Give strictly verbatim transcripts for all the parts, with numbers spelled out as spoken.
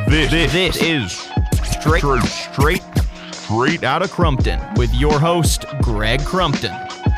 This, this, this is straight, straight, straight out of Crumpton with your host, Greg Crumpton.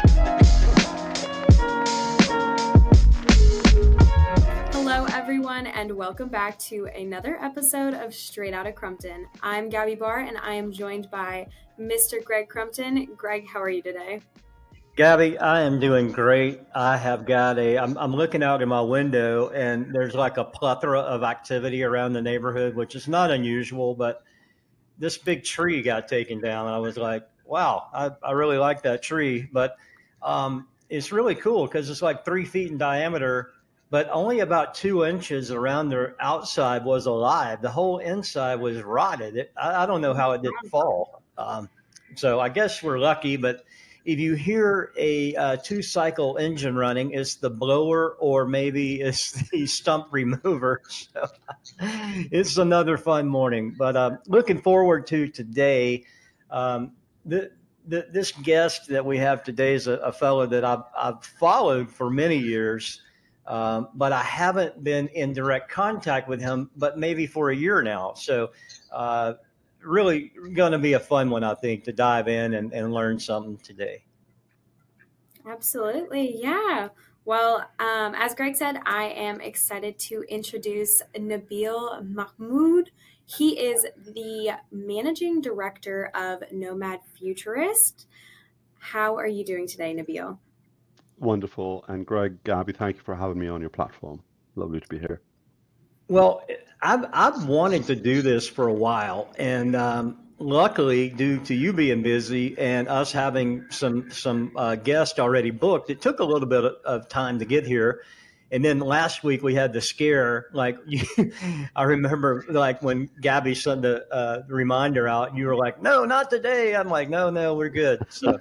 Hello, everyone, and welcome back to another episode of Straight Outta Crumpton. I'm Gabby Barr, and I am joined by Mister Greg Crumpton. Greg, how are you today? Gabby, I am doing great. I have got a, I'm, I'm looking out in my window and there's like a plethora of activity around the neighborhood, which is not unusual, but this big tree got taken down. And I was like, wow, I, I really like that tree. But um, it's really cool because it's like three feet in diameter, but only about two inches around the outside was alive. The whole inside was rotted. It, I, I don't know how it didn't fall. Um, so I guess we're lucky, but if you hear a uh, two-cycle engine running, it's the blower or maybe it's the stump remover. So it's another fun morning. But uh, looking forward to today. Um, the, the, this guest that we have today is a, a fellow that I've, I've followed for many years, um, but I haven't been in direct contact with him, but maybe for a year now. So uh, really going to be a fun one, I think, to dive in and, and learn something today. Absolutely. Yeah. Well, um, as Greg said, I am excited to introduce Nabil Mahmoud. He is the managing director of Nomad Futurist. How are you doing today, Nabil? Wonderful. And Greg, Gabby, thank you for having me on your platform. Lovely to be here. Well, I've, I've wanted to do this for a while, and um, luckily, due to you being busy and us having some some uh, guests already booked, it took a little bit of, of time to get here. And then last week we had the scare. Like you, I remember, like when Gabby sent the uh, reminder out, you were like, "No, not today." I'm like, "No, no, we're good." So,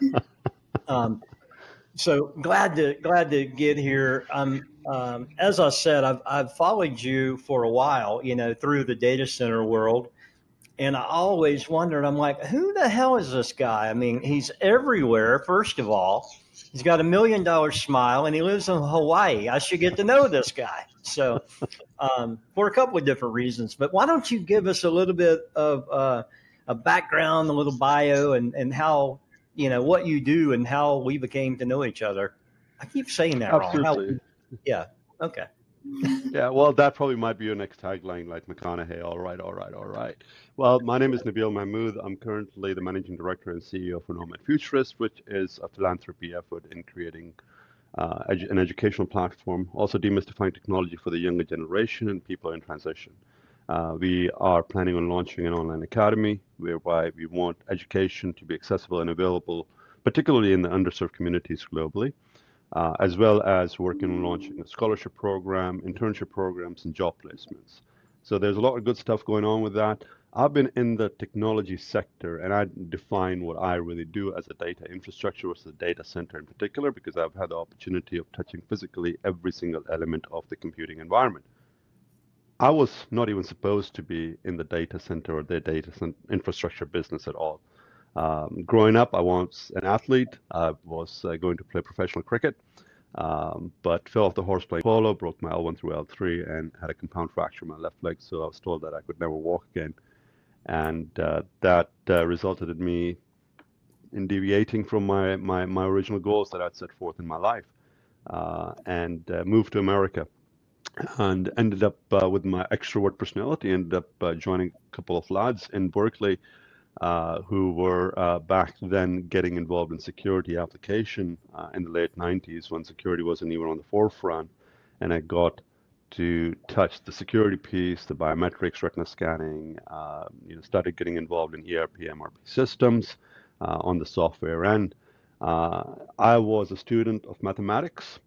um, so glad to glad to get here. I'm. Um, as I said, I've, I've followed you for a while, you know, through the data center world. And I always wondered, I'm like, who the hell is this guy? I mean, he's everywhere, first of all. He's got a million dollar smile and he lives in Hawaii. I should get to know this guy. So um, for a couple of different reasons. But why don't you give us a little bit of uh, a background, a little bio, and, and how, you know, what you do and how we became to know each other. I keep saying that Absolutely. wrong. How, Yeah. Okay. Yeah, well, that probably might be your next tagline, like McConaughey. All right, all right, all right. Well, my name is Nabil Mahmoud. I'm currently the managing director and C E O for Nomad Futurist, which is a philanthropy effort in creating uh, edu- an educational platform, also demystifying technology for the younger generation and people in transition. Uh, we are planning on launching an online academy whereby we want education to be accessible and available, particularly in the underserved communities globally. Uh, as well as working on launching a scholarship program, internship programs, and job placements. So there's a lot of good stuff going on with that. I've been in the technology sector, and I define what I really do as a data infrastructure versus a data center in particular, because I've had the opportunity of touching physically every single element of the computing environment. I was not even supposed to be in the data center or the data center infrastructure business at all. Um, growing up, I was an athlete. I was uh, going to play professional cricket, um, but fell off the horse playing polo, broke my L one through L three, and had a compound fracture in my left leg. So I was told that I could never walk again. And uh, that uh, resulted in me in deviating from my, my, my original goals that I'd set forth in my life, uh, and uh, moved to America. And ended up uh, with my extrovert personality, ended up uh, joining a couple of lads in Berkeley Uh, who were uh, back then getting involved in security application uh, in the late nineties when security wasn't even on the forefront. And I got to touch the security piece, the biometrics, retina scanning, uh, you know, started getting involved in E R P, M R P systems uh, on the software end. Uh, I was a student of mathematics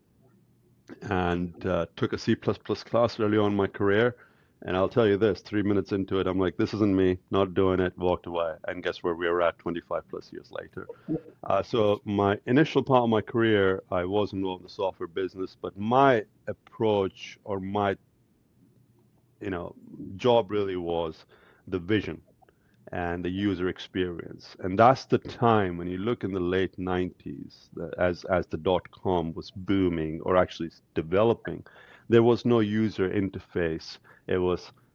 and uh, took a C plus plus class early on in my career. And I'll tell you this, three minutes into it, I'm like, this isn't me, not doing it, walked away. And guess where we're at twenty-five plus years later. Uh, so my initial part of my career, I was involved in the software business, but my approach or my, you know, job really was the vision and the user experience. And that's the time when you look in the late nineties, as, as the dot-com was booming or actually developing, there was no user interface. It was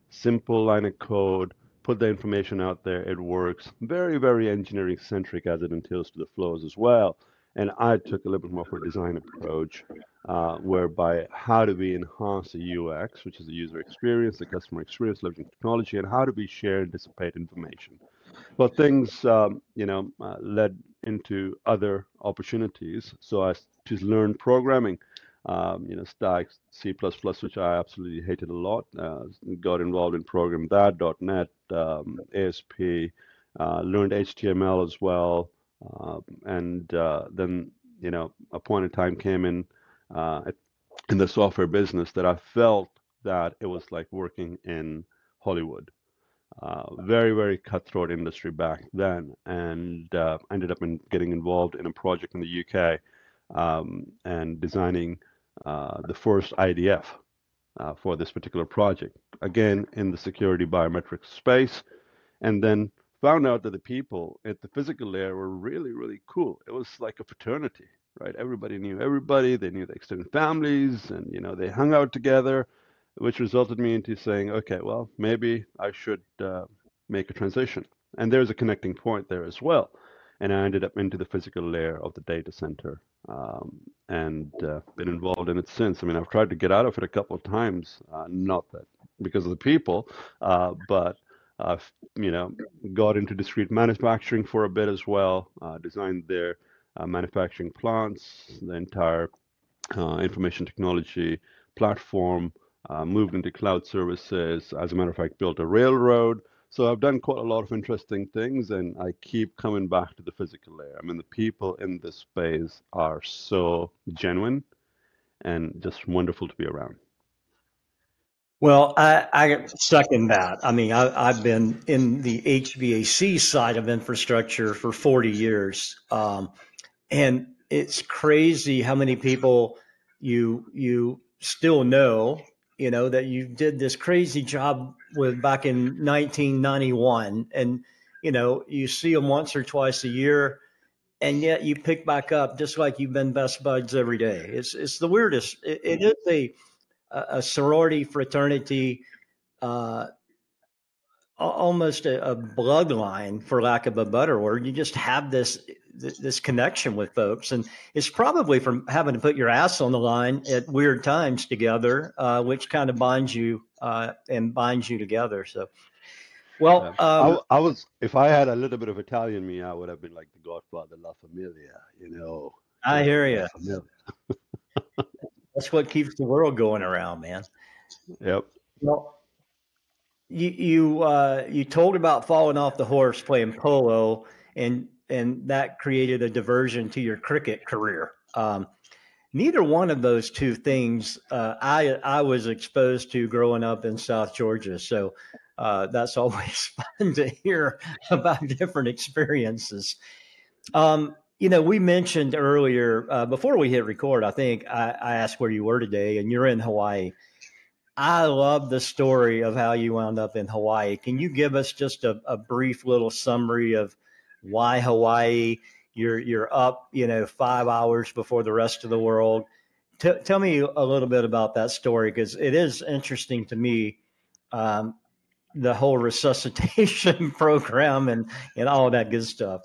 simple line of code, put the information out there, it works. Very, very engineering centric as it entails to the flows as well. And I took a little bit more of a design approach, uh, whereby how do we enhance the U X, which is the user experience, the customer experience, leveraging technology, and how do we share and dissipate information. Well, things, um, you know, uh, led into other opportunities. So I just learned programming, um, you know, Stack, C plus plus, which I absolutely hated a lot. Uh, got involved in program that, .NET, um, A S P, uh, learned H T M L as well. Uh, and uh, then, you know, a point in time came in uh, in the software business that I felt that it was like working in Hollywood. Uh, very, very cutthroat industry back then, and uh, ended up in getting involved in a project in the U K um, and designing uh, the first I D F uh, for this particular project. Again, in the security biometrics space, and then found out that the people at the physical layer were really, really cool. It was like a fraternity, right? Everybody knew everybody. They knew the extended families, and you know they hung out together, which resulted me into saying, okay, well, maybe I should uh, make a transition. And there's a connecting point there as well. And I ended up into the physical layer of the data center um, and uh, been involved in it since. I mean, I've tried to get out of it a couple of times, uh, not that because of the people, uh, but I've, you know, got into discrete manufacturing for a bit as well, uh, designed their uh, manufacturing plants, the entire uh, information technology platform, uh, moved into cloud services, as a matter of fact, built a railroad. So I've done quite a lot of interesting things, and I keep coming back to the physical layer. I mean, the people in this space are so genuine and just wonderful to be around. Well, I, I second that. I mean, I, I've been in the H V A C side of infrastructure for forty years. Um, and it's crazy how many people you you still know, you know, that you did this crazy job with back in nineteen ninety-one. And, you know, you see them once or twice a year, and yet you pick back up just like you've been best buds every day. It's it's the weirdest. It, it is a a sorority fraternity, uh, almost a, a bloodline, for lack of a better word. You just have this this connection with folks, and it's probably from having to put your ass on the line at weird times together, uh, which kind of binds you uh, and binds you together. So, well, um, I, I was, if I had a little bit of Italian in me, I would have been like the Godfather, La Familia, you know. I hear you. Familia. That's what keeps the world going around, man. Yep. Well, you you uh, you told about falling off the horse playing polo, and and that created a diversion to your cricket career. Um, neither one of those two things uh, I I was exposed to growing up in South Georgia, so uh, that's always fun to hear about different experiences. Um, you know, we mentioned earlier uh, before we hit record, I think I, I asked where you were today, and you're in Hawaii. I love the story of how you wound up in Hawaii. Can you give us just a, a brief little summary of why Hawaii? You're you're up, you know, five hours before the rest of the world. T- tell me a little bit about that story, because it is interesting to me, um, the whole resuscitation program and and all that good stuff.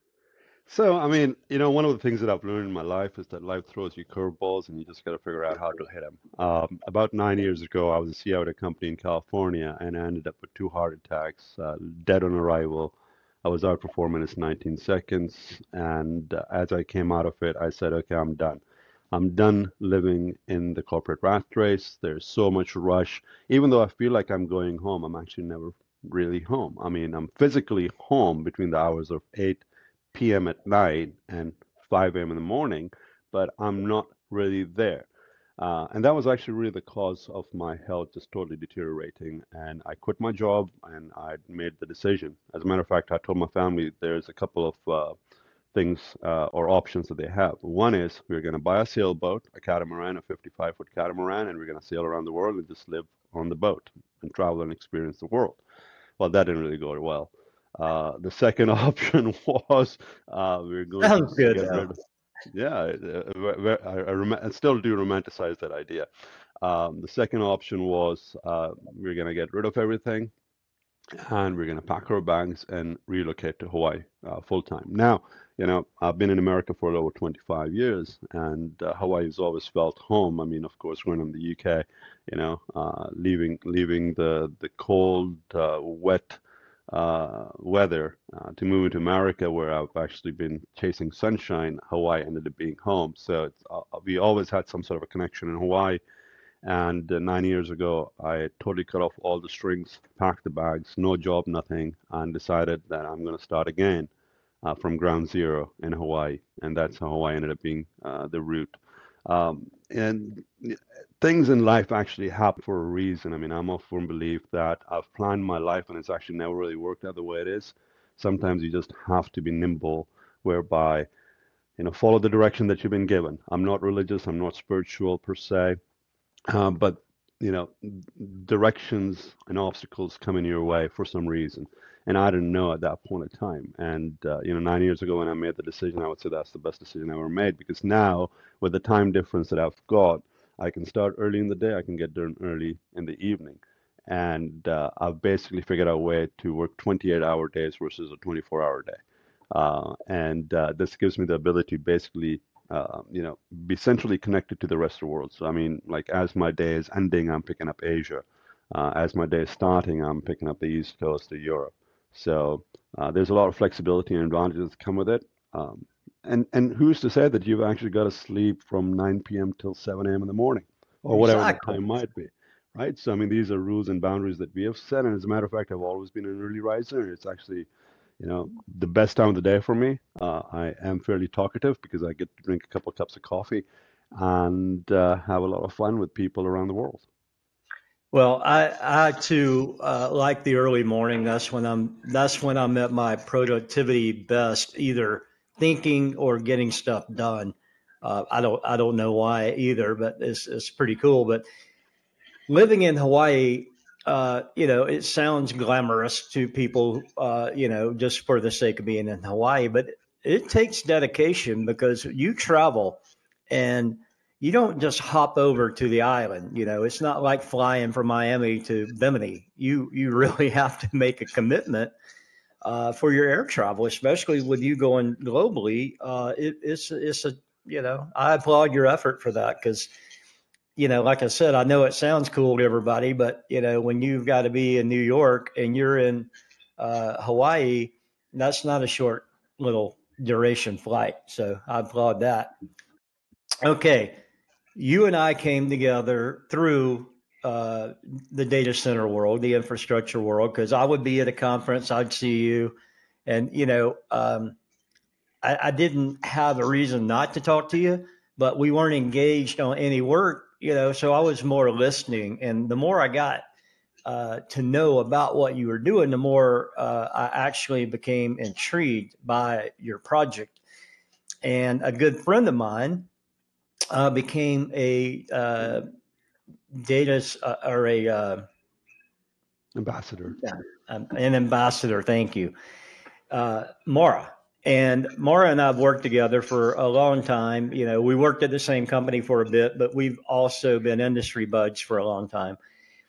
So, I mean, you know, one of the things that I've learned in my life is that life throws you curveballs and you just got to figure out how to hit them. Um, about nine years ago, I was a C E O at a company in California, and I ended up with two heart attacks, uh, dead on arrival. I was out for four minutes, nineteen seconds. And uh, as I came out of it, I said, okay, I'm done. I'm done living in the corporate rat race. There's so much rush. Even though I feel like I'm going home, I'm actually never really home. I mean, I'm physically home between the hours of eight p m at night and five a m in the morning, but I'm not really there. Uh, and that was actually really the cause of my health just totally deteriorating. And I quit my job and I made the decision. As a matter of fact, I told my family there's a couple of uh, things uh, or options that they have. One is we're going to buy a sailboat, a catamaran, a fifty-five foot catamaran, and we're going to sail around the world and just live on the boat and travel and experience the world. Well, that didn't really go well. Uh, the second option was uh, we we're going Sounds to good, get though. rid of. Yeah, uh, I, I, rem- I still do romanticize that idea. Um, the second option was uh, we're going to get rid of everything and we're going to pack our bags and relocate to Hawaii uh, full time. Now, you know, I've been in America for over twenty-five years, and uh, Hawaii has always felt home. I mean, of course, when I'm in the U K, you know, uh, leaving leaving the the cold, uh, wet uh, weather uh, to move into America, where I've actually been chasing sunshine, Hawaii ended up being home. So it's, uh, we always had some sort of a connection in Hawaii. And uh, nine years ago, I totally cut off all the strings, packed the bags, no job, nothing, and decided that I'm going to start again uh, from ground zero in Hawaii. And that's how Hawaii ended up being uh, the route. Um, and things in life actually happen for a reason. I mean, I'm of firm belief that I've planned my life and it's actually never really worked out the way it is. Sometimes you just have to be nimble, whereby, you know, follow the direction that you've been given. I'm not religious, I'm not spiritual per se. Uh, but you know, directions and obstacles come in your way for some reason, and I didn't know at that point in time. And uh, you know, nine years ago when I made the decision, I would say that's the best decision I ever made, because now with the time difference that I've got, I can start early in the day, I can get done early in the evening, and uh, I've basically figured out a way to work twenty-eight hour days versus a twenty-four hour day, uh, and uh, this gives me the ability to basically uh, you know, be centrally connected to the rest of the world. So I mean, like as my day is ending, I'm picking up Asia. Uh, as my day is starting, I'm picking up the East Coast of Europe. So uh, there's a lot of flexibility and advantages that come with it. Um, and and who's to say that you've actually got to sleep from nine p m till seven a m in the morning, or whatever that Exactly. time might be, right? So I mean, these are rules and boundaries that we have set. And as a matter of fact, I've always been an early riser, and it's actually, you know, the best time of the day for me. Uh, I am fairly talkative because I get to drink a couple of cups of coffee and uh, have a lot of fun with people around the world. Well, I I too uh, like the early morning. That's when I'm that's when I'm at my productivity best, either thinking or getting stuff done. Uh, I don't I don't know why either, but it's it's pretty cool. But living in Hawaii, uh, you know, it sounds glamorous to people, uh, you know, just for the sake of being in Hawaii, but it takes dedication because you travel and you don't just hop over to the island. You know, it's not like flying from Miami to Bimini. You you really have to make a commitment uh, for your air travel, especially with you going globally. Uh, it, it's it's a you know, I applaud your effort for that because you know, like I said, I know it sounds cool to everybody, but you know, when you've got to be in New York and you're in uh, Hawaii, that's not a short little duration flight. So I applaud that. Okay, you and I came together through uh, the data center world, the infrastructure world, because I would be at a conference, I'd see you, and you know, um, I, I didn't have a reason not to talk to you, but we weren't engaged on any work, you know, so I was more listening. And the more I got uh, to know about what you were doing, the more uh, I actually became intrigued by your project. And a good friend of mine uh, became a uh, data uh, or a uh, Ambassador. um, an ambassador. Thank you, uh, Mara. And Mara and I have worked together for a long time. You know, we worked at the same company for a bit, but we've also been industry buds for a long time.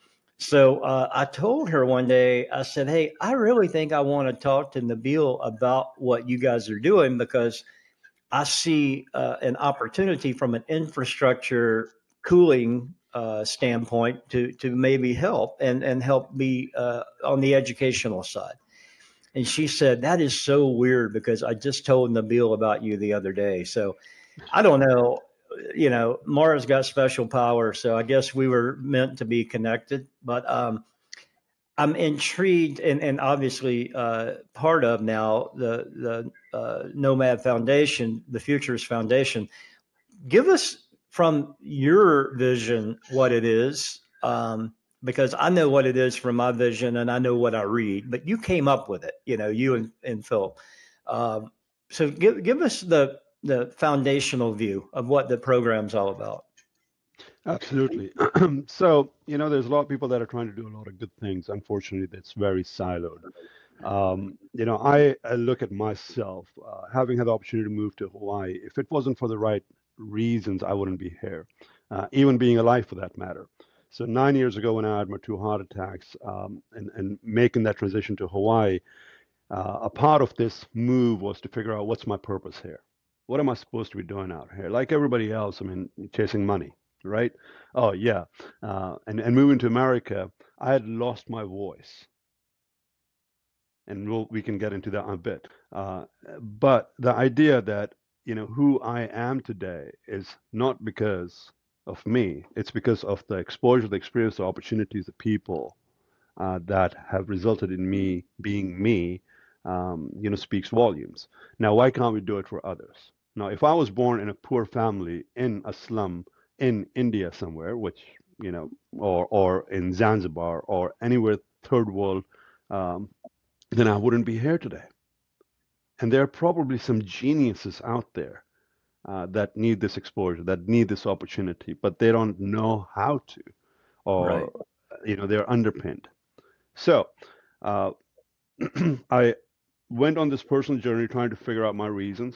So uh, I told her one day, I said, "Hey, I really think I want to talk to Nabil about what you guys are doing because I see uh, an opportunity from an infrastructure cooling uh, standpoint to to maybe help and and help me uh, on the educational side." And she said, "That is so weird because I just told Nabil about you the other day." So I don't know. You know, Mara's got special power. So I guess we were meant to be connected. But um, I'm intrigued and, and obviously uh, part of now the, the uh, Nomad Foundation, the Futures Foundation. Give us from your vision what it is. Um, because I know what it is from my vision and I know what I read, but you came up with it, you know, you and, and Phil. Um, so give, give us the, the foundational view of what the program's all about. Absolutely. So, you know, there's a lot of people that are trying to do a lot of good things. Unfortunately, that's very siloed. Um, you know, I, I look at myself, uh, having had the opportunity to move to Hawaii. If it wasn't for the right reasons, I wouldn't be here. uh, even being alive for that matter. So nine years ago, when I had my two heart attacks, um, and, and making that transition to Hawaii, uh, a part of this move was to figure out what's my purpose here. What am I supposed to be doing out here? Like everybody else, I mean, chasing money, right? Oh yeah, uh, and and moving to America, I had lost my voice, and we'll, we can get into that in a bit. Uh, but the idea that, you know, who I am today is not because of me. It's because of the exposure, the experience, the opportunities, the people uh, that have resulted in me being me. Um, you know, speaks volumes. Now, why can't we do it for others? Now, if I was born in a poor family in a slum in India somewhere, which, you know, or or in Zanzibar or anywhere third world, um, then I wouldn't be here today. And there are probably some geniuses out there uh, that need this exposure, that need this opportunity, but they don't know how to, or Right. you know, they're underpinned. So uh, I went on this personal journey trying to figure out my reasons.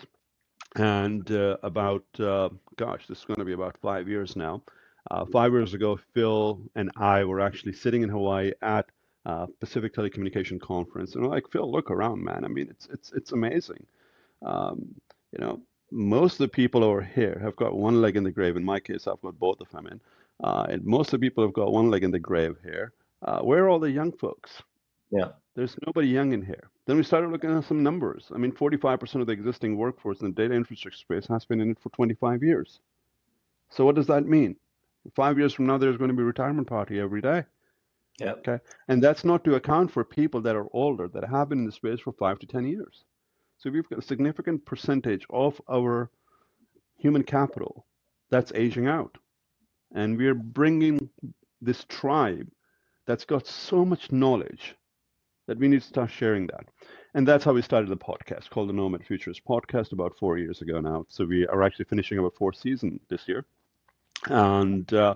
And uh, about, uh, gosh, this is going to be about five years now. Uh, five years ago, Phil and I were actually sitting in Hawaii at uh, Pacific Telecommunication Conference, and we're like, Phil, look around, man. I mean, it's it's it's amazing. Um, you know, most of the people over here have got one leg in the grave. In my case, I've got both of them in. Uh, and most of the people have got one leg in the grave here. Uh, where are all the young folks? Yeah. There's nobody young in here. Then we started looking at some numbers. I mean, forty-five percent of the existing workforce in the data infrastructure space has been in it for twenty-five years. So what does that mean? Five years from now, there's going to be a retirement party every day. Yeah. Okay. And that's not to account for people that are older, that have been in the space for five to ten years. So we've got a significant percentage of our human capital that's aging out. And we're bringing this tribe that's got so much knowledge that we need to start sharing that. And that's how we started the podcast called the Nomad Futurist Podcast about four years ago now. So we are actually finishing our fourth season this year. And uh,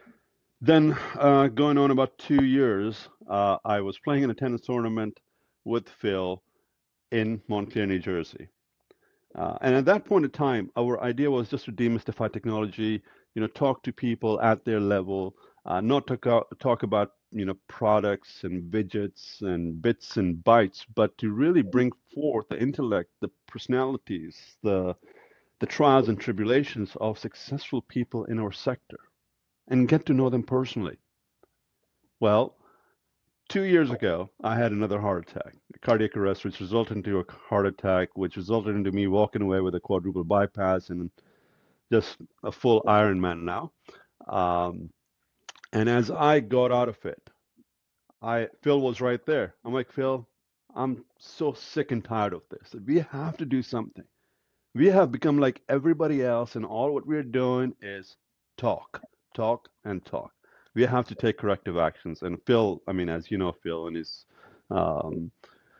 then uh, going on about two years, uh, I was playing in a tennis tournament with Phil in Montclair, New Jersey. Uh, and at that point in time, our idea was just to demystify technology, you know, talk to people at their level, uh, not talk, talk about, you know, products and widgets and bits and bytes, but to really bring forth the intellect, the personalities, the the trials and tribulations of successful people in our sector and get to know them personally. Well, two years ago, I had another heart attack, a cardiac arrest, which resulted into a heart attack, which resulted into me walking away with a quadruple bypass and just a full Ironman now. Um, and as I got out of it, I Phil was right there. I'm like, Phil, I'm so sick and tired of this. We have to do something. We have become like everybody else, and all what we're doing is talk, talk, and talk. We have to take corrective actions. And Phil, I mean, as you know, Phil and his um,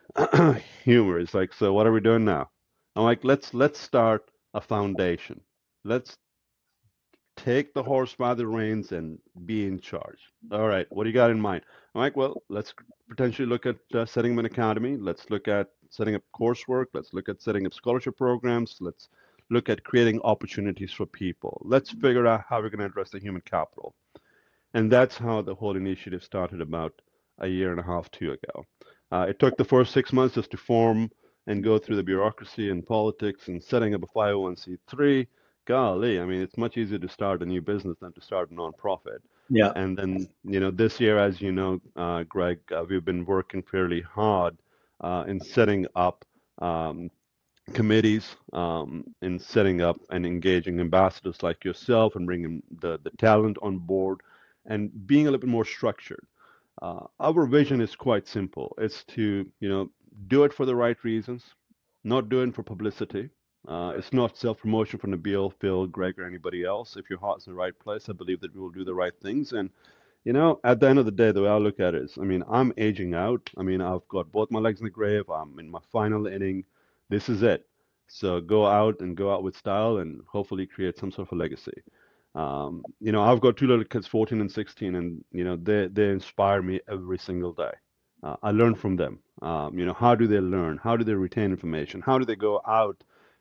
humor is like, so what are we doing now? I'm like, let's let's start a foundation. Let's take the horse by the reins and be in charge. All right, what do you got in mind? I'm like, well, let's potentially look at uh, setting up an academy. Let's look at setting up coursework. Let's look at setting up scholarship programs. Let's look at creating opportunities for people. Let's figure out how we're going to address the human capital. And that's how the whole initiative started about a year and a half, two ago. Uh, it took the first six months just to form and go through the bureaucracy and politics and setting up a five oh one c three. Golly, I mean, it's much easier to start a new business than to start a nonprofit. Yeah. And then, you know, this year, as you know, uh, Greg, uh, we've been working fairly hard uh, in setting up um, committees, um, in setting up and engaging ambassadors like yourself and bringing the, the talent on board and being a little bit more structured. Uh, our vision is quite simple. It's to, you know, do it for the right reasons, not do it for publicity. Uh, it's not self-promotion for Nabil, Phil, Greg, or anybody else. If your heart's in the right place, I believe that we will do the right things. And, you know, at the end of the day, the way I look at it is, I mean, I'm aging out. I mean, I've got both my legs in the grave. I'm in my final inning. This is it. So go out and go out with style and hopefully create some sort of a legacy. Um, you know, I've got two little kids, fourteen and sixteen, and, you know, they, they inspire me every single day. Uh, I learn from them. Um, you know, how do they learn? How do they retain information? How do they go out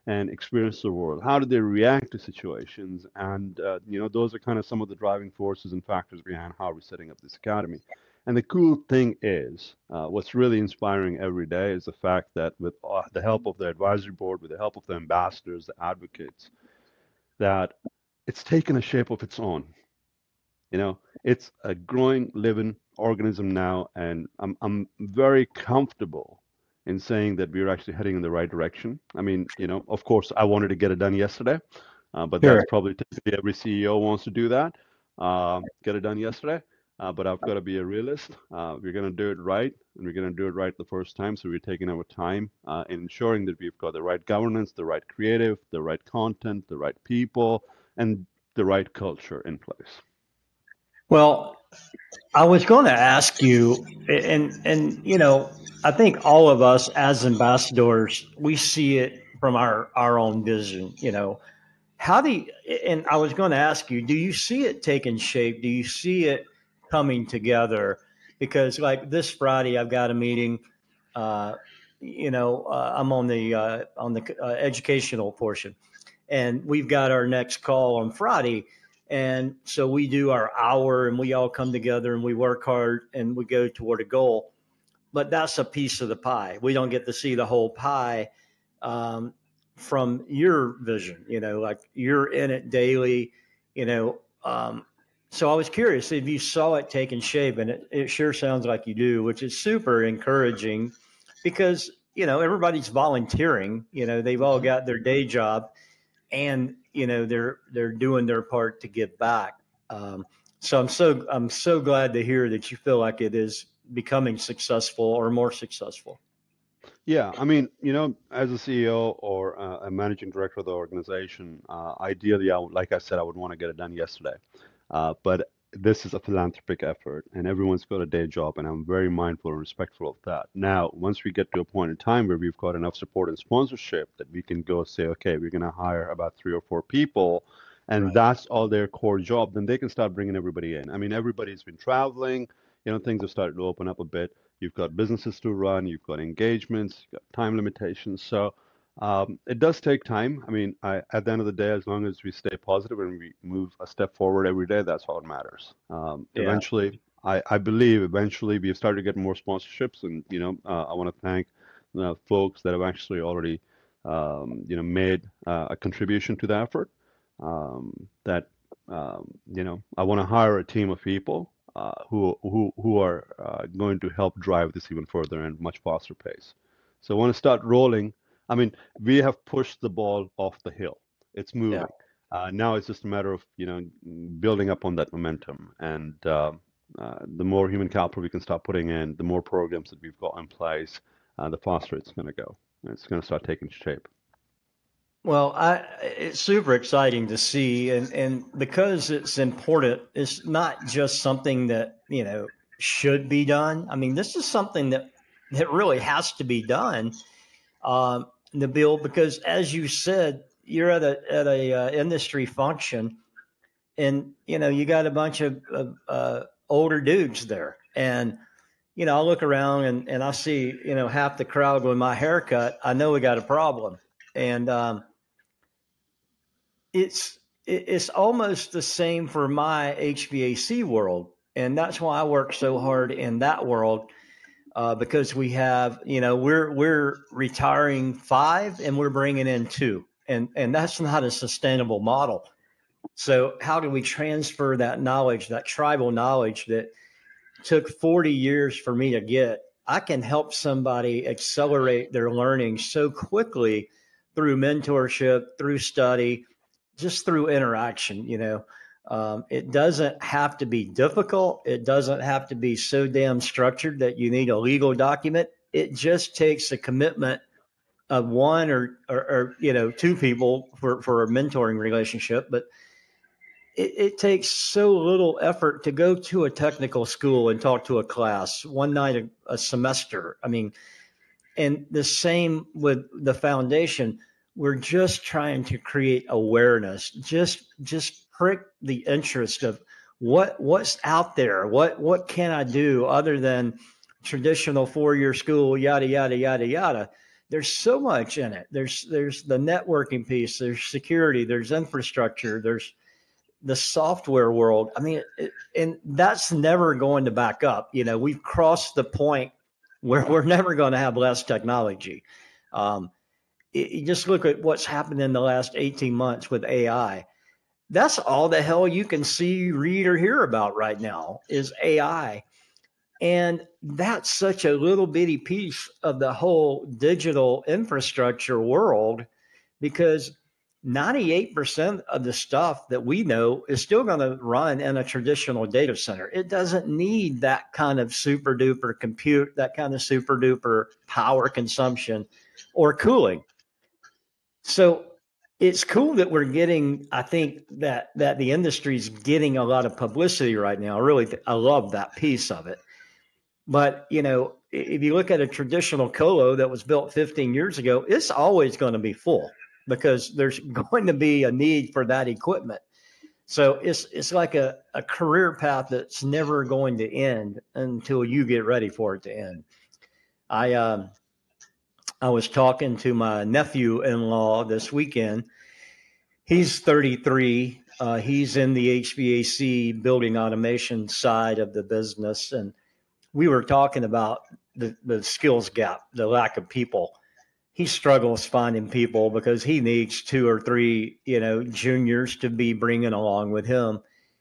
and experience the world? How do they react to situations? And uh, you know, those are kind of some of the driving forces and factors behind how we're setting up this academy. And the cool thing is, uh, what's really inspiring every day is the fact that with uh, the help of the advisory board, with the help of the ambassadors, the advocates, that it's taken a shape of its own. You know, it's a growing, living organism now, and I'm I'm very comfortable in saying that we're actually heading in the right direction. I mean, you know, of course, I wanted to get it done yesterday, uh, but Sure. that's probably typically every C E O wants to do that, uh, get it done yesterday. Uh, but I've got to be a realist. Uh, we're going to do it right, and we're going to do it right the first time. So we're taking our time uh, in ensuring that we've got the right governance, the right creative, the right content, the right people, and the right culture in place. Well, I was going to ask you, and and you know, I think all of us as ambassadors, we see it from our our own vision. You know, how do you, and I was going to ask you, do you see it taking shape? Do you see it coming together? Because like this Friday, I've got a meeting. Uh, you know, uh, I'm on the uh, on the uh, educational portion, and we've got our next call on Friday. And so we do our hour and we all come together and we work hard and we go toward a goal. But that's a piece of the pie. We don't get to see the whole pie um, from your vision, you know, like you're in it daily, you know. Um, so I was curious if you saw it taking shape, and it, it sure sounds like you do, which is super encouraging because, you know, everybody's volunteering, you know, they've all got their day job and you know they're they're doing their part to give back. Um, so I'm so I'm so glad to hear that you feel like it is becoming successful or more successful. Yeah, I mean, you know, as a C E O or uh, a managing director of the organization, uh, ideally, I would, like I said, I would want to get it done yesterday. Uh, but this is a philanthropic effort, and everyone's got a day job, and I'm very mindful and respectful of that. Now, once we get to a point in time where we've got enough support and sponsorship that we can go say, okay, we're going to hire about three or four people, and Right. that's all their core job, then they can start bringing everybody in. I mean, everybody's been traveling, you know, things have started to open up a bit. You've got businesses to run, you've got engagements, you've got time limitations. So um, it does take time. I mean, I, at the end of the day, as long as we stay positive and we move a step forward every day, that's all that matters. Um, Yeah. eventually, I, I believe eventually we've started to get more sponsorships, and you know, uh, I want to thank uh, folks that have actually already, um, you know, made uh, a contribution to the effort. Um, that um, you know, I want to hire a team of people uh, who who who are uh, going to help drive this even further and much faster pace. So I want to start rolling. I mean, we have pushed the ball off the hill. It's moving. Yeah. Uh, now it's just a matter of you know building up on that momentum, and uh, uh, the more human capital we can start putting in, the more programs that we've got in place, uh, the faster it's going to go. And it's going to start taking shape. Well, I, it's super exciting to see, and, and because it's important, it's not just something that, you know, should be done. I mean, this is something that, that really has to be done, um, Nabil, because as you said, you're at a, at a uh, industry function and, you know, you got a bunch of, of uh, older dudes there. And, you know, I look around and, and I see, you know, half the crowd with my haircut. I know we got a problem. And, um, it's it's almost the same for my H V A C world, and that's why I work so hard in that world uh, because we have, you know, we're we're retiring five and we're bringing in two, and and that's not a sustainable model. So how do we transfer that knowledge, that tribal knowledge that took forty years for me to get? I can help somebody accelerate their learning so quickly through mentorship, through study, just through interaction. You know, um, it doesn't have to be difficult. It doesn't have to be so damn structured that you need a legal document. It just takes a commitment of one or, or, or you know, two people for, for a mentoring relationship. But it, it takes so little effort to go to a technical school and talk to a class one night a, a semester. I mean, and the same with the foundation. We're just trying to create awareness, just just prick the interest of what what's out there. What what can I do other than traditional four-year school, yada, yada, yada, yada. there's so much in it. There's there's the networking piece, there's security, there's infrastructure, there's the software world. I mean, it, and that's never going to back up. You know, we've crossed the point where we're never going to have less technology. Um, it, you just look at what's happened in the last eighteen months with A I. That's all the hell you can see, read, or hear about right now is A I. And that's such a little bitty piece of the whole digital infrastructure world, because ninety-eight percent of the stuff that we know is still going to run in a traditional data center. It doesn't need that kind of super duper compute, that kind of super duper power consumption or cooling. So it's cool that we're getting, I think that that the industry's getting a lot of publicity right now. I really, I love that piece of it. But, you know, if you look at a traditional colo that was built fifteen years ago, it's always going to be full because there's going to be a need for that equipment. So it's it's like a, a career path that's never going to end until you get ready for it to end. I um, I was talking to my nephew-in-law this weekend. He's thirty-three. Uh, he's in the H V A C building automation side of the business, and we were talking about the, the skills gap, the lack of people. He struggles finding people because he needs two or three, you know, juniors to be bringing along with him.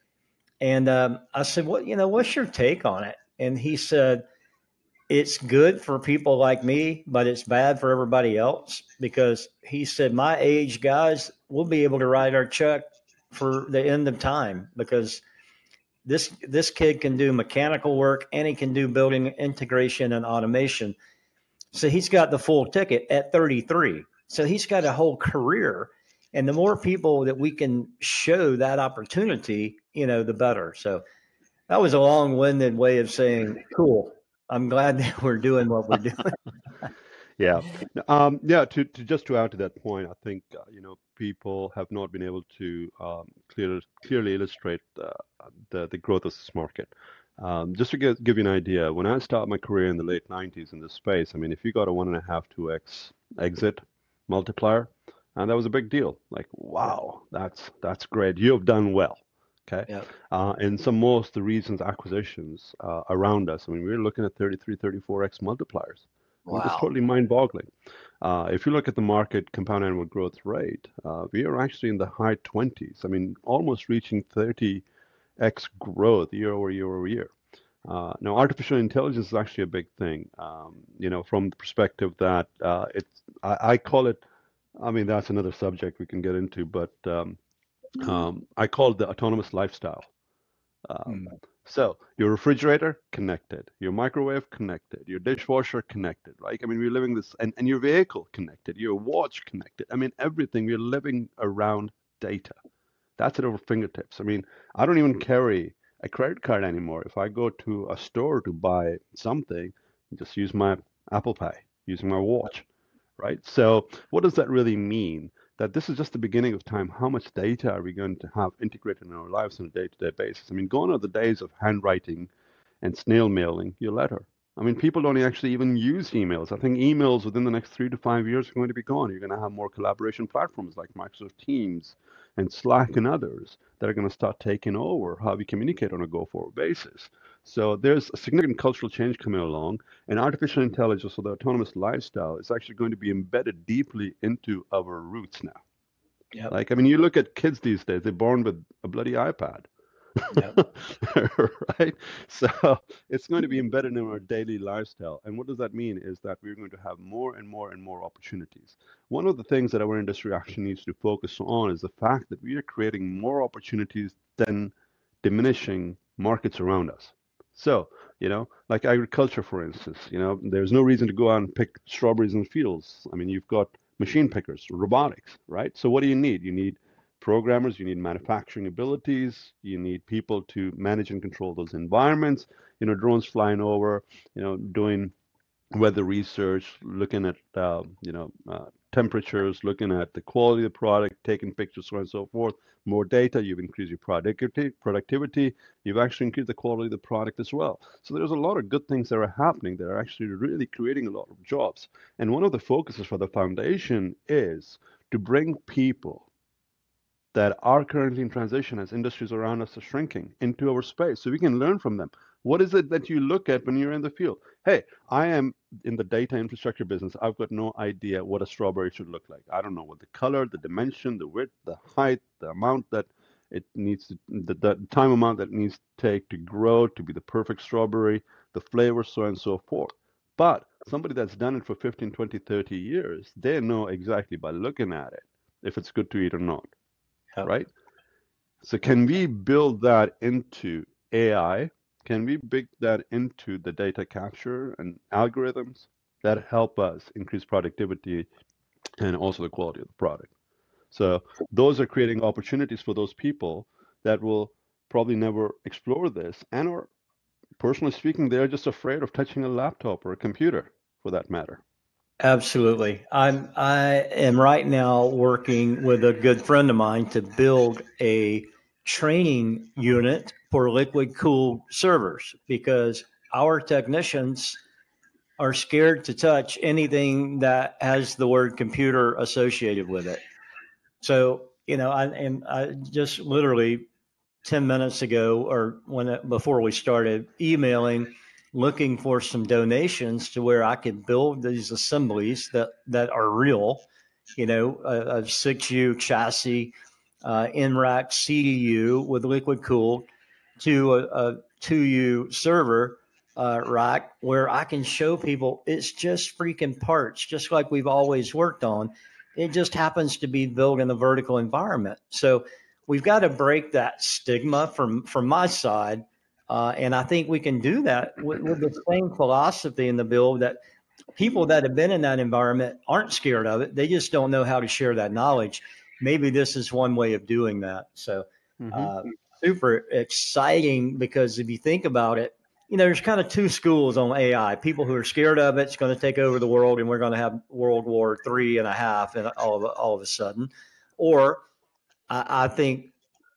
And um, I said, well, you know, what's your take on it? And he said, it's good for people like me, but it's bad for everybody else, because he said, my age guys will be able to write our check for the end of time, because This this kid can do mechanical work and he can do building integration and automation. So he's got the full ticket at thirty-three. So he's got a whole career. And the more people that we can show that opportunity, you know, the better. So that was a long-winded way of saying, cool. I'm glad that we're doing what we're doing. Yeah, um, yeah. To, to just to add to that point, I think uh, you know people have not been able to um, clear, clearly illustrate uh, the the growth of this market. Um, just to give, give you an idea, when I started my career in the late nineties in this space, I mean, if you got a one and a half, two x exit multiplier, and that was a big deal. Like, wow, that's that's great. You have done well. Okay. Yep. Uh, and some most the recent acquisitions uh, around us, I mean, we're looking at thirty-three, thirty-four x multipliers. Wow. It's totally mind-boggling. Uh, if you look at the market compound annual growth rate, uh, we are actually in the high twenties. I mean, almost reaching thirty x growth year over year over year. Uh, now, artificial intelligence is actually a big thing. Um, you know, from the perspective that uh, it's, I, I call it. I mean, that's another subject we can get into, but um, um, I call it the autonomous lifestyle. Um, mm. So your refrigerator connected, your microwave connected, your dishwasher connected, right? I mean, we're living this, and, and your vehicle connected, your watch connected. I mean, everything, we're living around data. That's at our fingertips. I mean, I don't even carry a credit card anymore. If I go to a store to buy something, I just use my Apple Pay, using my watch, right? So what does that really mean? That this is just the beginning of time. How much data are we going to have integrated in our lives on a day-to-day basis? I mean, gone are the days of handwriting and snail mailing your letter. I mean, people don't actually even use emails. I think emails within the next three to five years are going to be gone. You're going to have more collaboration platforms like Microsoft Teams and Slack and others that are going to start taking over how we communicate on a go-forward basis. So there's a significant cultural change coming along, and artificial intelligence, or the autonomous lifestyle, is actually going to be embedded deeply into our roots now. Yep. Like, I mean, you look at kids these days, they're born with a bloody iPad. Yep. Right? So it's going to be embedded in our daily lifestyle. And what does that mean is that we're going to have more and more and more opportunities. One of the things that our industry actually needs to focus on is the fact that we are creating more opportunities than diminishing markets around us. So, you know, like agriculture, for instance, you know, there's no reason to go out and pick strawberries in the fields. I mean, you've got machine pickers, robotics, right? So what do you need? You need programmers, you need manufacturing abilities, you need people to manage and control those environments, you know, drones flying over, you know, doing weather research, looking at uh, you know uh, temperatures, looking at the quality of the product, taking pictures, so on and so forth. More data, you've increased your productivity. Productivity, you've actually increased the quality of the product as well. So there's a lot of good things that are happening that are actually really creating a lot of jobs. And one of the focuses for the foundation is to bring people that are currently in transition as industries around us are shrinking into our space so we can learn from them. What is it that you look at when you're in the field? Hey, I am in the data infrastructure business. I've got no idea what a strawberry should look like. I don't know what the color, the dimension, the width, the height, the amount that it needs to, the, the time amount that it needs to take to grow to be the perfect strawberry, the flavor, so on and so forth. But somebody that's done it for fifteen, twenty, thirty years, they know exactly by looking at it if it's good to eat or not. Yep. Right? So can we build that into A I? Can we build that into the data capture and algorithms that help us increase productivity and also the quality of the product? So those are creating opportunities for those people that will probably never explore this, and or personally speaking, they're just afraid of touching a laptop or a computer for that matter. Absolutely. I'm I am right now working with a good friend of mine to build a training unit for liquid cooled servers because our technicians are scared to touch anything that has the word computer associated with it. So, you know, I and I just literally ten minutes ago or when it, before we started emailing looking for some donations to where I could build these assemblies that that are real, you know, a, a six U chassis, uh, N rack C D U with liquid cooled to a, a two U server uh, rack where I can show people it's just freaking parts, just like we've always worked on. It just happens to be built in a vertical environment. So we've got to break that stigma from from my side, uh, and I think we can do that with, with the same philosophy in the build that people that have been in that environment aren't scared of it. They just don't know how to share that knowledge. Maybe this is one way of doing that. So Mm-hmm. uh, super exciting because if you think about it, you know, there's kind of two schools on A I. People who are scared of it's going to take over the world and we're going to have World War three and a half and all of, all of a sudden. Or I, I think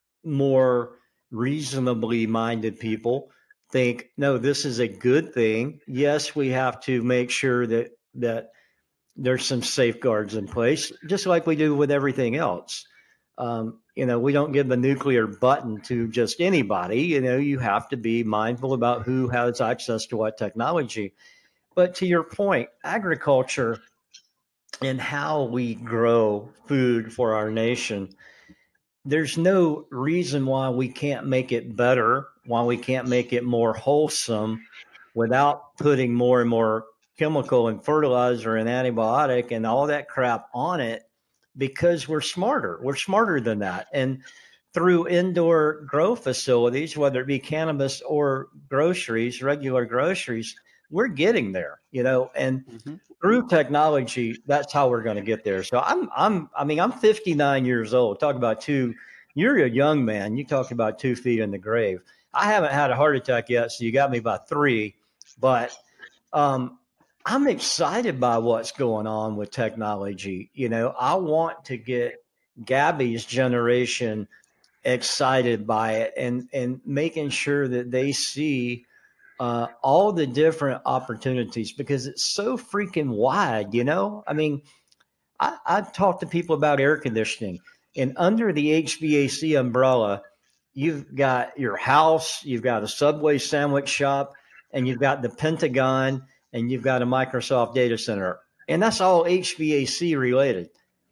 more reasonably minded people think, no, this is a good thing. Yes, we have to make sure that that there's some safeguards in place, just like we do with everything else. Um, you know, we don't give the nuclear button to just anybody. You know, you have to be mindful about who has access to what technology. But to your point, agriculture and how we grow food for our nation, there's no reason why we can't make it better, why we can't make it more wholesome without putting more and more chemical and fertilizer and antibiotic and all that crap on it because we're smarter. We're smarter than that. And through indoor grow facilities, whether it be cannabis or groceries, regular groceries, we're getting there, you know, and Mm-hmm. through technology, that's how we're going to get there. So I'm, I'm, I mean, I'm fifty-nine years old. Talk about two, you're a young man. You talk about two feet in the grave. I haven't had a heart attack yet, so you got me by three, but um, I'm excited by what's going on with technology. You know, I want to get Gabby's generation excited by it and, and making sure that they see uh, all the different opportunities because it's so freaking wide, you know? I mean, I, I've talked to people about air conditioning, and under the H V A C umbrella, you've got your house, you've got a Subway sandwich shop, and you've got the Pentagon, and you've got a Microsoft data center. And that's all H V A C related.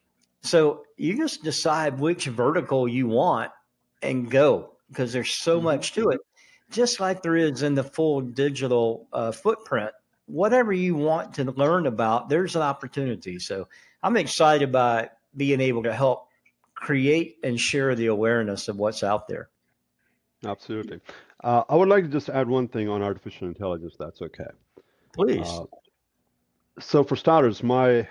So you just decide which vertical you want and go because there's so Mm-hmm. much to it, just like there is in the full digital uh, footprint. Whatever you want to learn about, there's an opportunity. So I'm excited by being able to help create and share the awareness of what's out there. Absolutely. Uh, I would like to just add one thing on artificial intelligence, if that's okay. Please. Uh, so for starters, my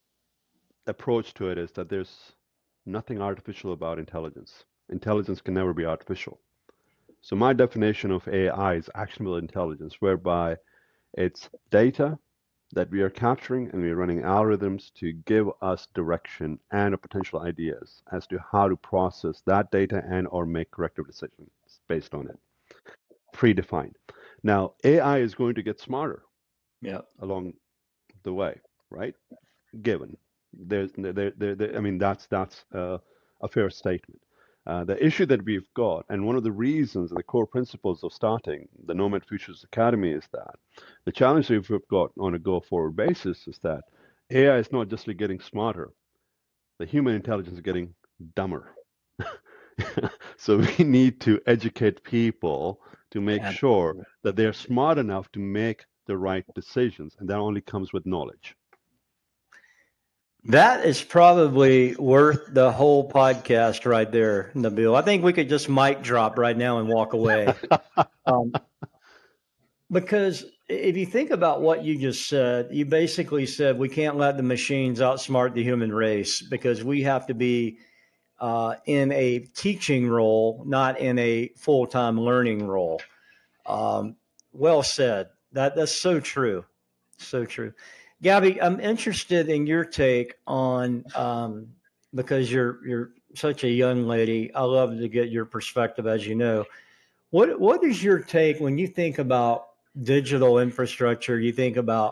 approach to it is that there's nothing artificial about intelligence. Intelligence can never be artificial. So my definition of A I is actionable intelligence, whereby it's data that we are capturing, and we are running algorithms to give us direction and potential ideas as to how to process that data and or make corrective decisions based on it. Predefined. Now, A I is going to get smarter Yeah. along the way, right? Given. There's, there, there, there, I mean, that's that's uh, a fair statement. Uh, the issue that we've got, and one of the reasons, the core principles of starting the Nomad Futures Academy is that the challenge that we've got on a go-forward basis is that A I is not just getting smarter, the human intelligence is getting dumber. So we need to educate people to make Absolutely. sure that they're smart enough to make the right decisions, and that only comes with knowledge. That is probably worth the whole podcast right there, Nabil. I think we could just mic drop right now and walk away. um, because if you think about what you just said, you basically said we can't let the machines outsmart the human race because we have to be uh, in a teaching role, not in a full-time learning role. Um, well said. That that's so true. So true. Gabby, I'm interested in your take on um, because you're you're such a young lady. I love to get your perspective, as you know. What what is your take when you think about digital infrastructure? You think about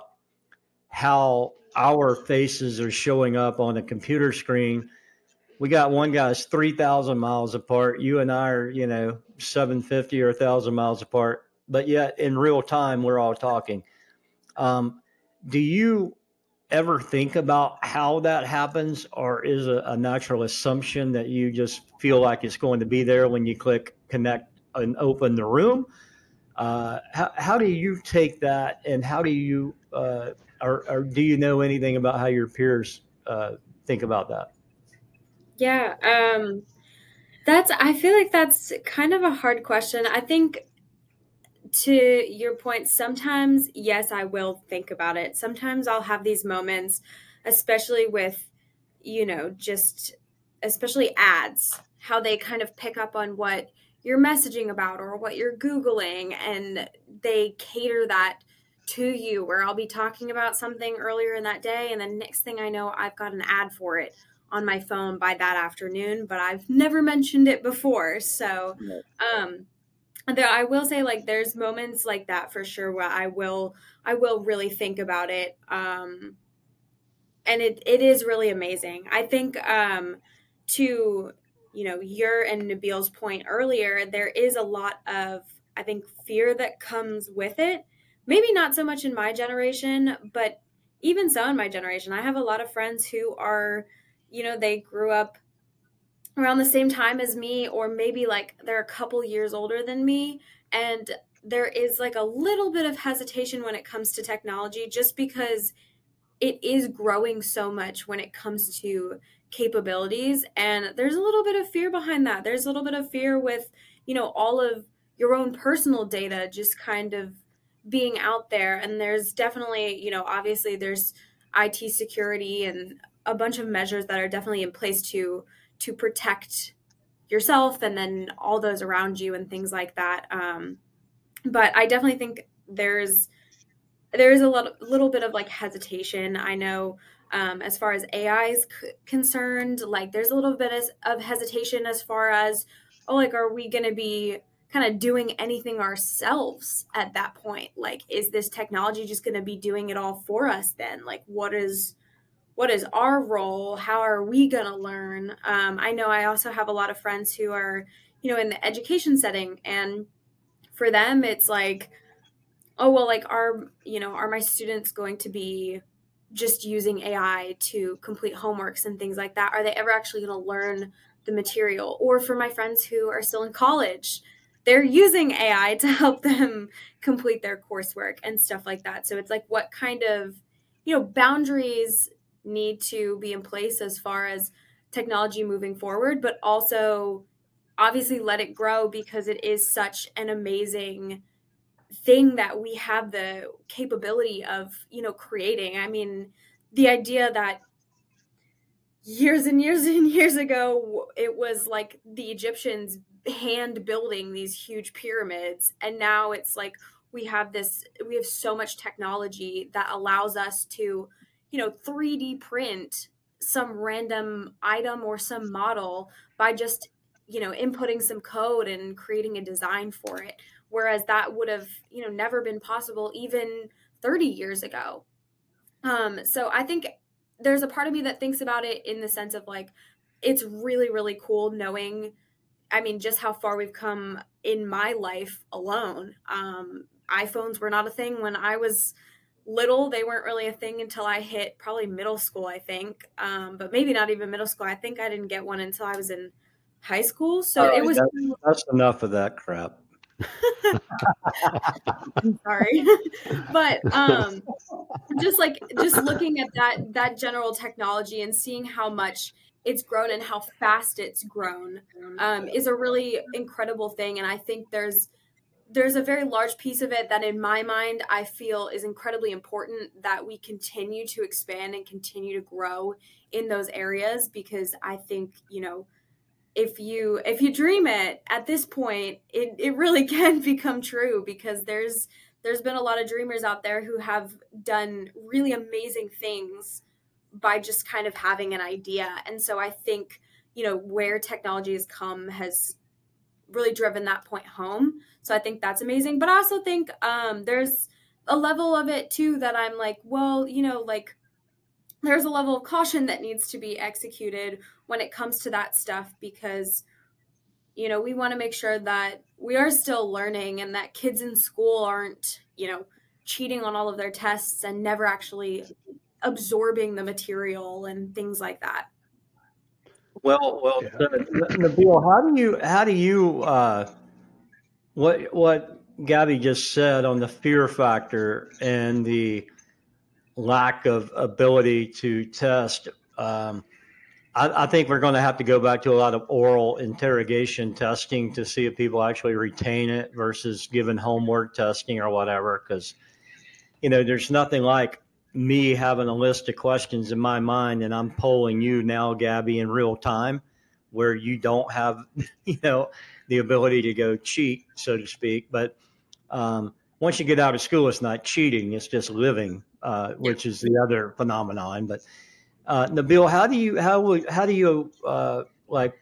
how our faces are showing up on a computer screen. We got one guy's three thousand miles apart. You and I are, you know, seven fifty or one thousand miles apart. But yet in real time, we're all talking. Um, do you ever think about how that happens, or is a, a natural assumption that you just feel like it's going to be there when you click connect and open the room? Uh, how, how do you take that, and how do you, uh, or, or do you know anything about how your peers uh, think about that? Yeah, um, that's, I feel like that's kind of a hard question. I think to your point, sometimes, yes, I will think about it. Sometimes I'll have these moments, especially with, you know, just, especially ads, how they kind of pick up on what you're messaging about or what you're Googling, and they cater that to you, where I'll be talking about something earlier in that day, and then next thing I know, I've got an ad for it on my phone by that afternoon, but I've never mentioned it before. So, um, There, I will say, like, there's moments like that for sure where I will, I will really think about it, um, and it, it is really amazing. I think, um, to, you know, your and Nabil's point earlier, there is a lot of, I think, fear that comes with it. Maybe not so much in my generation, but even so in my generation, I have a lot of friends who are, you know, they grew up around the same time as me, or maybe like they're a couple years older than me, and there is like a little bit of hesitation when it comes to technology, just because it is growing so much when it comes to capabilities, and there's a little bit of fear behind that. There's a little bit of fear with, you know, all of your own personal data just kind of being out there, and there's definitely, you know, obviously there's I T security and a bunch of measures that are definitely in place to to protect yourself and then all those around you and things like that. Um, but I definitely think there's there's a little, little bit of like hesitation. I know um, as far as A I is c- concerned, like there's a little bit of, of hesitation as far as, oh, like, are we going to be kind of doing anything ourselves at that point? Like, is this technology just going to be doing it all for us then? Like, what is what is our role? How are we going to learn? Um, I know I also have a lot of friends who are, you know, in the education setting, and for them, it's like, oh, well, like, are, you know, are my students going to be just using A I to complete homeworks and things like that? Are they ever actually going to learn the material? Or for my friends who are still in college, they're using A I to help them complete their coursework and stuff like that. So it's like, what kind of, you know, boundaries need to be in place as far as technology moving forward, but also obviously let it grow, because it is such an amazing thing that we have the capability of, you know, creating. I mean, the idea that years and years and years ago, it was like the Egyptians hand building these huge pyramids, and now it's like we have this, we have so much technology that allows us to, you know, three D print some random item or some model by just, you know, inputting some code and creating a design for it. Whereas that would have, you know, never been possible even thirty years ago. Um, so I think there's a part of me that thinks about it in the sense of like, it's really, really cool knowing, I mean, just how far we've come in my life alone. Um, iPhones were not a thing when I was little. They weren't really a thing until I hit probably middle school, I think. Um, but maybe not even middle school. I think I didn't get one until I was in high school. So All right, it was. that's, that's enough of that crap. I'm sorry. But um, just like just looking at that that general technology and seeing how much it's grown and how fast it's grown um, is a really incredible thing. And I think there's there's a very large piece of it that in my mind I feel is incredibly important that we continue to expand and continue to grow in those areas, because I think, you know, if you if you dream it at this point, it, it really can become true, because there's there's been a lot of dreamers out there who have done really amazing things by just kind of having an idea. And so I think, you know, where technology has come has really driven that point home. So I think that's amazing. But I also think um, there's a level of it too that I'm like, well, you know, like there's a level of caution that needs to be executed when it comes to that stuff, because, you know, we want to make sure that we are still learning and that kids in school aren't, you know, cheating on all of their tests and never actually absorbing the material and things like that. Well, well, Yeah. Nabil, how do you how do you uh, what what Gabby just said on the fear factor and the lack of ability to test? Um, I, I think we're going to have to go back to a lot of oral interrogation testing to see if people actually retain it versus given homework testing or whatever. Because, you know, there's nothing like me having a list of questions in my mind and I'm polling you now, Gabby, in real time, where you don't have, you know, the ability to go cheat, so to speak. But um, once you get out of school, it's not cheating; it's just living, uh, which is the other phenomenon. But uh, Nabil, how do you how will how do you uh, like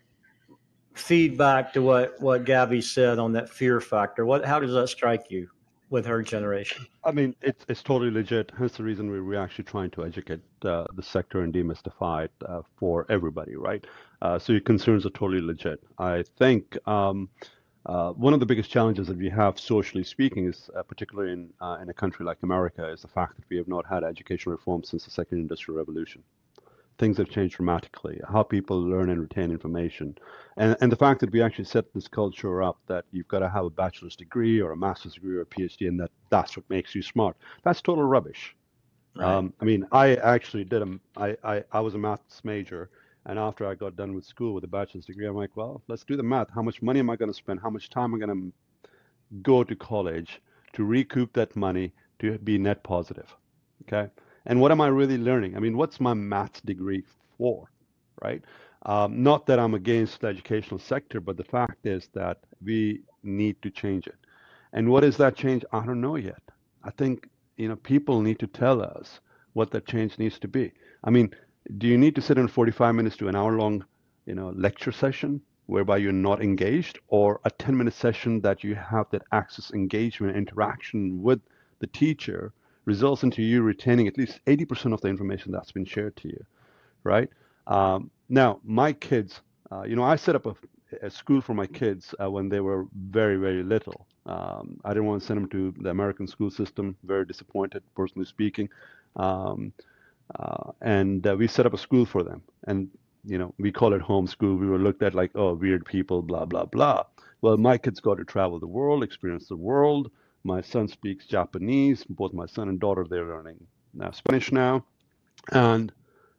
feedback to what what Gabby said on that fear factor? What how does that strike you with her generation? I mean, it's it's totally legit. Hence the reason we're, we're actually trying to educate uh, the sector and demystify it uh, for everybody, right? Uh, so your concerns are totally legit. I think um, uh, one of the biggest challenges that we have, socially speaking, is uh, particularly in uh, in a country like America, is the fact that we have not had educational reform since the Second Industrial Revolution. Things have changed dramatically. How people learn and retain information, and and the fact that we actually set this culture up that you've got to have a bachelor's degree or a master's degree or a PhD, and that that's what makes you smart. That's total rubbish. Right. Um, I mean, I actually did a, I, I, I was a maths major, and after I got done with school with a bachelor's degree, I'm like, well, let's do the math. How much money am I going to spend? How much time am I going to go to college to recoup that money to be net positive? Okay. And what am I really learning? I mean, what's my math degree for, right? Um, not that I'm against the educational sector, but the fact is that we need to change it. And what is that change? I don't know yet. I think, you know, people need to tell us what that change needs to be. I mean, do you need to sit in forty-five minutes to an hour long, you know, lecture session whereby you're not engaged, or a ten minute session that you have that access, engagement, interaction with the teacher results into you retaining at least eighty percent of the information that's been shared to you, right? Um, now, my kids, uh, you know, I set up a, a school for my kids uh, when they were very, very little. Um, I didn't want to send them to the American school system. Very disappointed, personally speaking. Um, uh, and uh, we set up a school for them. And, you know, we call it homeschool. We were looked at like, oh, weird people, blah, blah, blah. Well, my kids got to travel the world, experience the world. My son speaks Japanese. Both my son and daughter, they're learning now Spanish now. And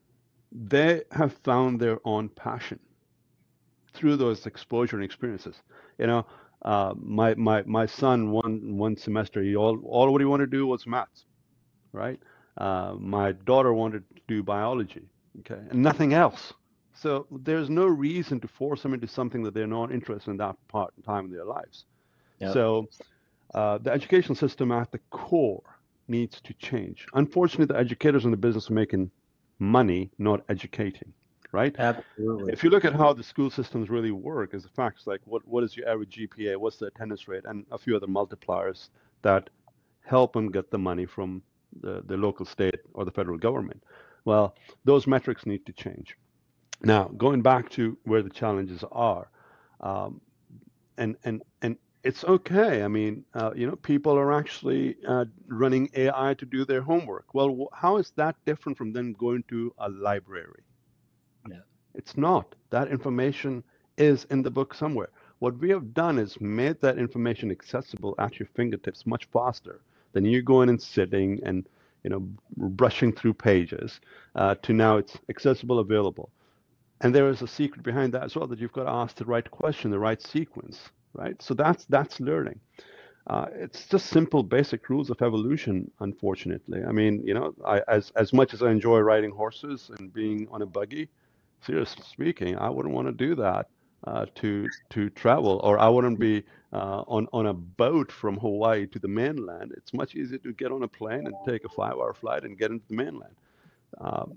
they have found their own passion through those exposure and experiences. You know, uh, my, my, my son, one, one semester, he all, all what he wanted to do was maths, right? Uh, my daughter wanted to do biology, okay, and nothing else. So there's no reason to force them into something that they're not interested in that part in time in their lives. Yep. So Uh, the education system at the core needs to change. Unfortunately, the educators in the business are making money, not educating, right? Absolutely. If you look at how the school systems really work, is the facts like what, what is your average G P A, what's the attendance rate, and a few other multipliers that help them get the money from the, the local state or the federal government. Well, those metrics need to change. Now, going back to where the challenges are, um, and and and it's okay. I mean, uh, you know, people are actually uh, running A I to do their homework. Well, wh- how is that different from them going to a library? Yeah. It's not. That information is in the book somewhere. What we have done is made that information accessible at your fingertips much faster than you going and sitting and, you know, brushing through pages uh, to now it's accessible, available. And there is a secret behind that as well, that you've got to ask the right question, the right sequence, right? So that's that's learning. Uh, it's just simple, basic rules of evolution. Unfortunately, I mean, you know, I, as as much as I enjoy riding horses and being on a buggy, seriously speaking, I wouldn't want to do that uh, to to travel, or I wouldn't be uh, on on a boat from Hawaii to the mainland. It's much easier to get on a plane and take a five-hour flight and get into the mainland. Um,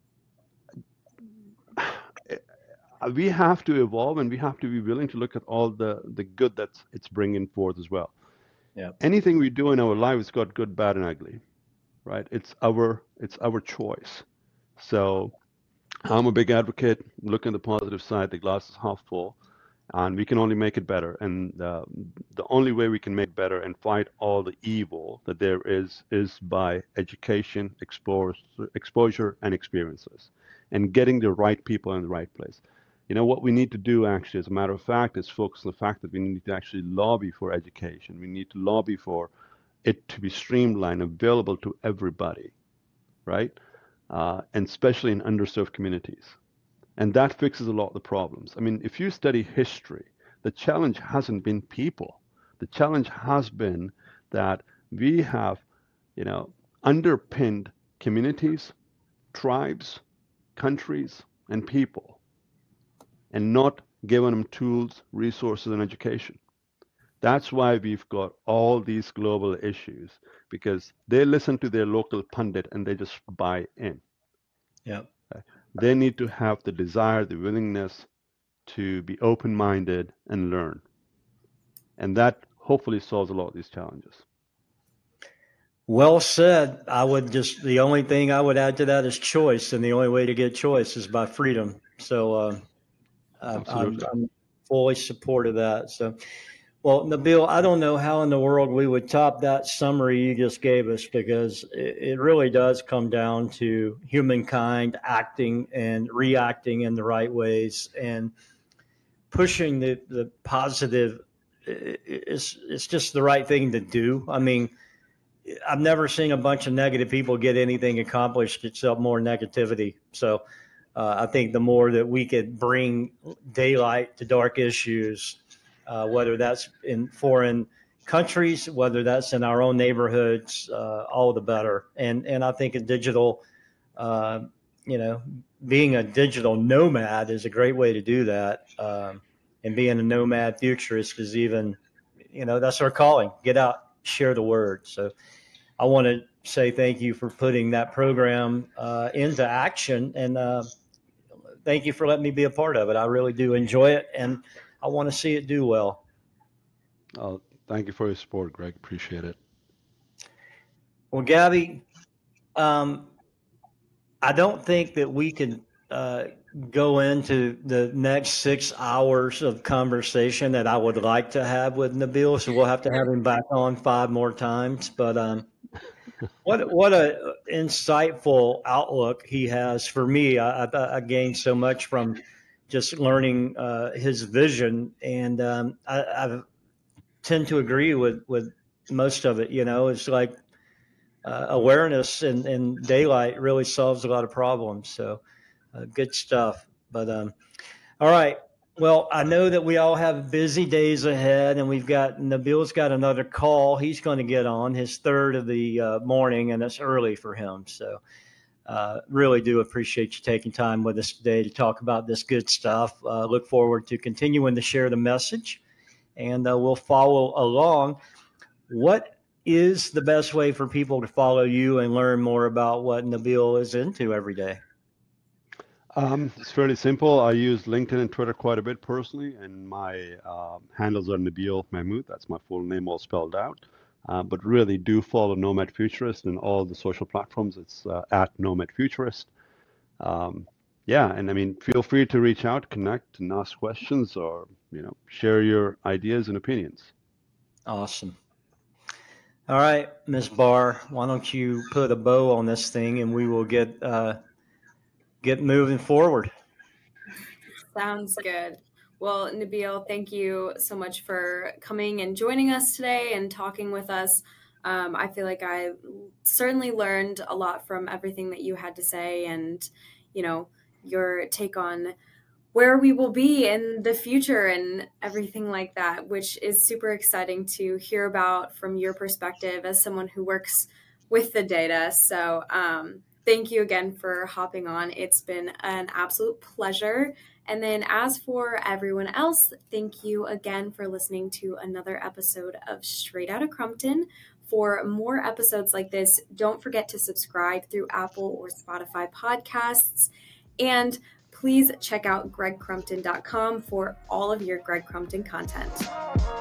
we have to evolve, and we have to be willing to look at all the the good that it's bringing forth as well. Yeah. Anything we do in our life has got good, bad, and ugly, right? It's our it's our choice. So I'm a big advocate. Look at the positive side. The glass is half full, and we can only make it better. And uh, the only way we can make it better and fight all the evil that there is is by education, exposure, exposure, and experiences, and getting the right people in the right place. You know, what we need to do actually, as a matter of fact, is focus on the fact that we need to actually lobby for education. We need to lobby for it to be streamlined, available to everybody, right? Uh, and especially in underserved communities. And that fixes a lot of the problems. I mean, if you study history, the challenge hasn't been people. The challenge has been that we have, you know, underpinned communities, tribes, countries, and people, and not given them tools, resources, and education. That's why we've got all these global issues, because they listen to their local pundit and they just buy in. Yeah. They need to have the desire, the willingness to be open-minded and learn. And that hopefully solves a lot of these challenges. Well said. I would just, the only thing I would add to that is choice. And the only way to get choice is by freedom. So uh, I'm, I'm fully support of that. So, well, Nabil, I don't know how in the world we would top that summary you just gave us, because it, it really does come down to humankind acting and reacting in the right ways and pushing the, the positive. It's, it's just the right thing to do. I mean, I've never seen a bunch of negative people get anything accomplished except more negativity. So uh, I think the more that we could bring daylight to dark issues, uh, whether that's in foreign countries, whether that's in our own neighborhoods, uh, all the better. And and I think a digital, uh, you know, being a digital nomad is a great way to do that. Um, and being a nomad futurist is even, you know, that's our calling. Get out, share the word. So I want to say thank you for putting that program uh, into action, and uh, thank you for letting me be a part of it. I really do enjoy it, and I want to see it do well. Oh, thank you for your support, Greg. Appreciate it. Well, Gabby, um, I don't think that we can uh, go into the next six hours of conversation that I would like to have with Nabil, so we'll have to have him back on five more times. But um, what what a insightful outlook he has for me. I, I, I gained so much from just learning uh, his vision, and um, I, I tend to agree with with most of it. You know, it's like uh, awareness and, and daylight really solves a lot of problems. So uh, good stuff. But um, all right. Well, I know that we all have busy days ahead, and we've got Nabil's got another call he's going to get on, his third of the uh, morning, and it's early for him. So uh, really do appreciate you taking time with us today to talk about this good stuff. Uh, look forward to continuing to share the message, and uh, we'll follow along. what is the best way for people to follow you and learn more about what Nabil is into every day? Um, it's fairly simple. I use LinkedIn and Twitter quite a bit personally, and my uh, handles are Nabil Mahmood. That's my full name all spelled out. Uh, but really do follow Nomad Futurist in all the social platforms. It's uh, at Nomad Futurist. Um, yeah, and I mean, feel free to reach out, connect, and ask questions, or you know, share your ideas and opinions. Awesome. All right, Miz Barr, why don't you put a bow on this thing, and we will get uh, get moving forward. Sounds good. Well, Nabil, thank you so much for coming and joining us today and talking with us. Um, I feel like I certainly learned a lot from everything that you had to say, and, you know, your take on where we will be in the future and everything like that, which is super exciting to hear about from your perspective as someone who works with the data. So um, thank you again for hopping on. It's been an absolute pleasure. And then as for everyone else, thank you again for listening to another episode of Straight Outta Crumpton. For more episodes like this, don't forget to subscribe through Apple or Spotify podcasts. And please check out greg crumpton dot com for all of your Greg Crumpton content.